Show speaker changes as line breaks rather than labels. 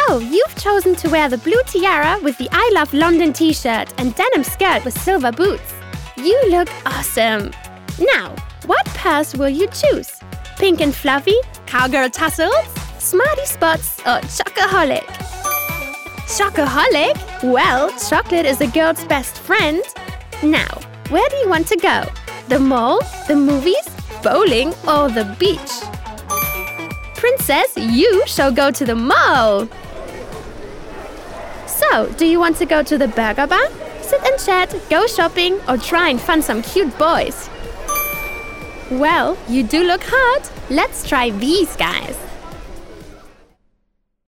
So, you've chosen to wear the blue tiara with the I Love London t-shirt and denim skirt with silver boots. You look awesome! Now, what purse will you choose? Pink and fluffy, cowgirl tassels, smarty spots, or chocoholic? Chocoholic? Well, chocolate is a girl's best friend. Now, where do you want to go? The mall, the movies, bowling, or the beach? Princess, you shall go to the mall! So, do you want to go to the burger bar? Sit and chat, go shopping, or try and find some cute boys? Well, you do look hot. Let's try these guys.